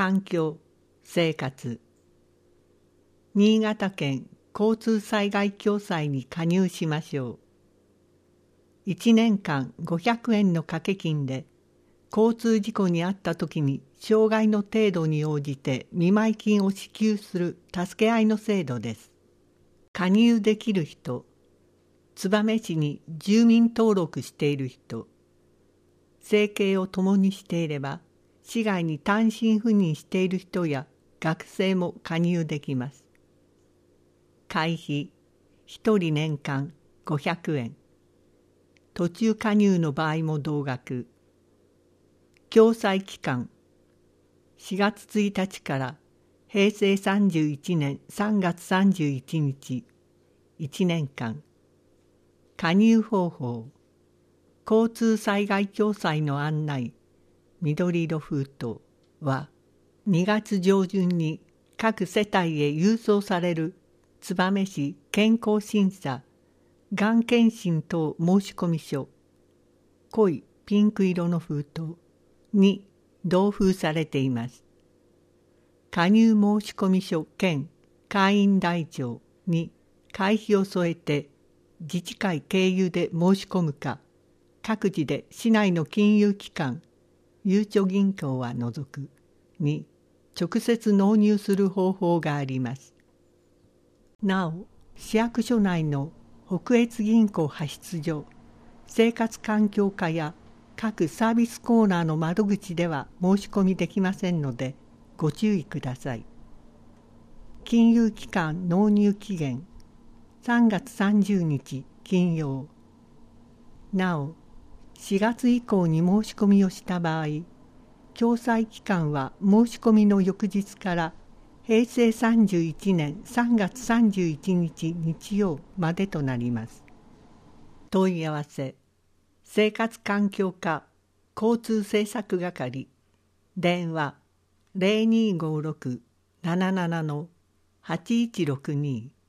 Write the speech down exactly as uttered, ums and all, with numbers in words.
環境、生活。新潟県交通災害共済に加入しましょう。いちねんかんごひゃくえんの掛け金で、交通事故に遭った時に障害の程度に応じて見舞金を支給する助け合いの制度です。加入できる人、燕市に住民登録している人、生計を共にしていれば、市外に単身赴任している人や学生も加入できます。会費、ひとり年間ごひゃくえん。途中加入の場合も同額。共済期間、しがつついたちからへいせいさんじゅういちねんさんがつさんじゅういちにち、いちねんかん。加入方法、交通災害共済の案内、緑色封筒はにがつじょうじゅんに各世帯へ郵送される燕市健康審査、がん検診等申込書、濃いピンク色の封筒に同封されています。加入申込書兼会員台帳に会費を添えて自治会経由で申し込むか、各自で市内の金融機関、ゆうちょ銀行は除くに直接納入する方法があります。なお、市役所内の北越銀行派出所、生活環境課や各サービスコーナーの窓口では申し込みできませんのでご注意ください。金融機関納入期限さんがつさんじゅうにち金曜。なお、しがつ以降に申し込みをした場合、共済期間は申し込みの翌日からへいせいさんじゅういちねんさんがつさんじゅういちにち日曜までとなります。問い合わせ、生活環境課交通政策係、電話 ゼロにーごーろく なななな はちいちろくに